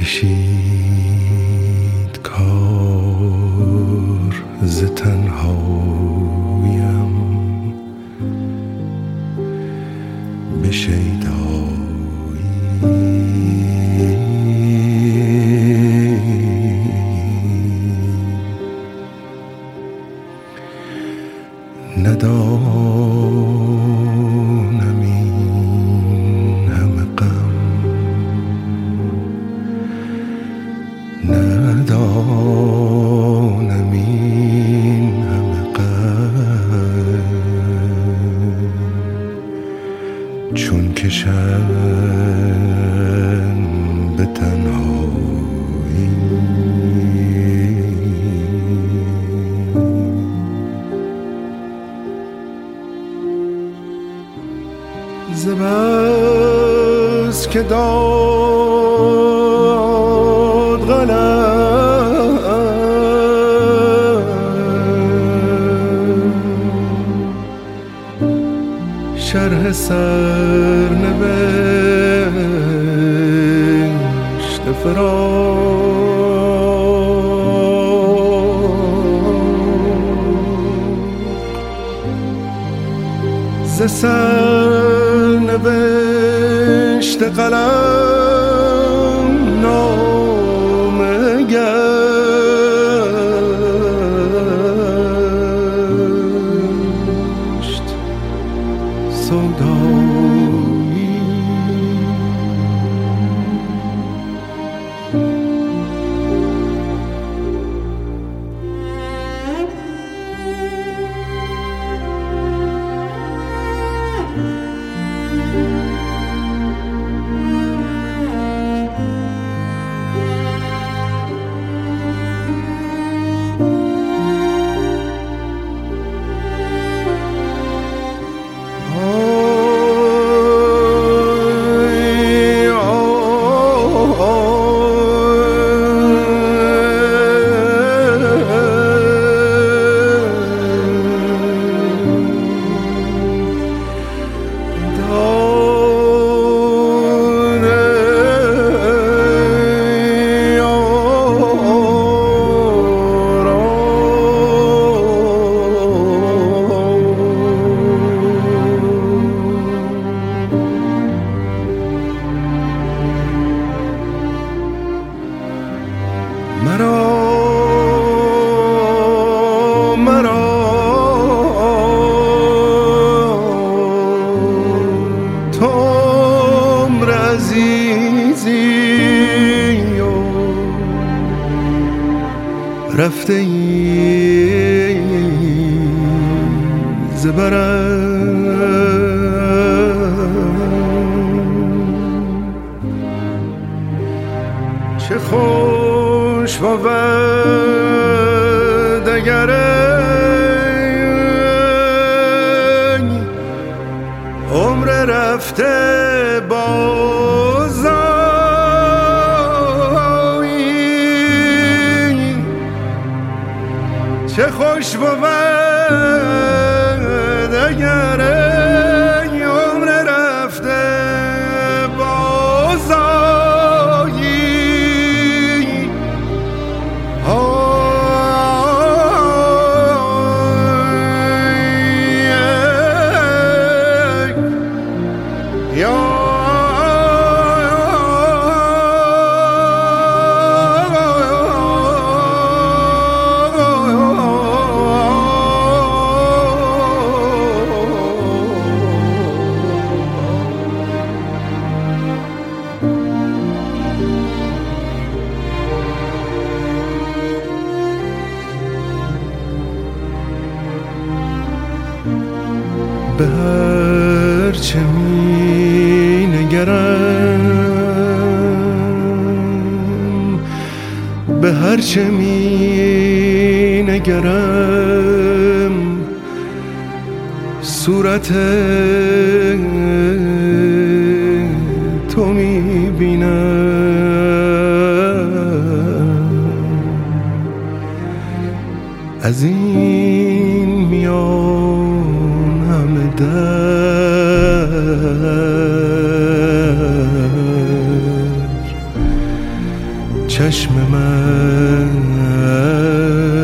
کشید کار ز تنهاییم به شیدایی ندانم این همه غم ندانم این همه غم چون کشم به تنهایی ز بس که داد قلم شرح سرنوشت فراق ز سرنوشت قلم نامه گشت سودایی تو عمر عزیزی و رفته ای ز برم چه خوش بود اگر عمر رفته بازایی چه خوش بود اگر عمر رفته بازایی به هر چه می نگرم به هر چه می نگرم صورت تو می بینم از این میان همه در چشم من